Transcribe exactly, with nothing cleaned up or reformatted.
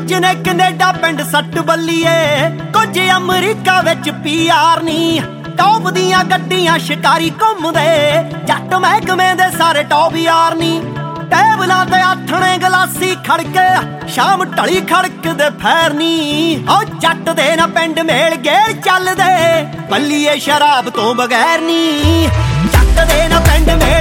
ਕੁਝ ਨੇ ਕੈਨੇਡਾ ਪਿੰਡ ਸੱਟ ਬੱਲੀਏ, ਕੁਝ ਅਮਰੀਕਾ ਵਿੱਚ ਪੀ ਆਰ ਨੀ। ਟੌਪ ਦੀਆਂ ਗੱਡੀਆਂ ਸ਼ਿਕਾਰੀ ਘੁੰਮਦੇ, ਜੱਟ ਮਹਿਕਮੇ ਦੇ ਸਾਰੇ ਟੌਪ ਯਾਰ ਨੀ। ਟੇਬਲਾਂ ਤੇ ਆਥਣੇ ਗਲਾਸੀ ਖੜਕੇ, ਸ਼ਾਮ ਢਲੀ ਖੜਕਦੇ ਫੈਰ ਨੀ। ਓ ਜੱਟ ਦੇ ਨਾ ਪਿੰਡ ਮੇਲ ਗੇਲ ਚੱਲਦੇ, ਬੱਲੀਏ ਸ਼ਰਾਬ ਤੋਂ ਬਗੈਰ ਨੀ। ਜੱਟ ਦੇ ਨਾ ਪਿੰਡ ਮੇਲ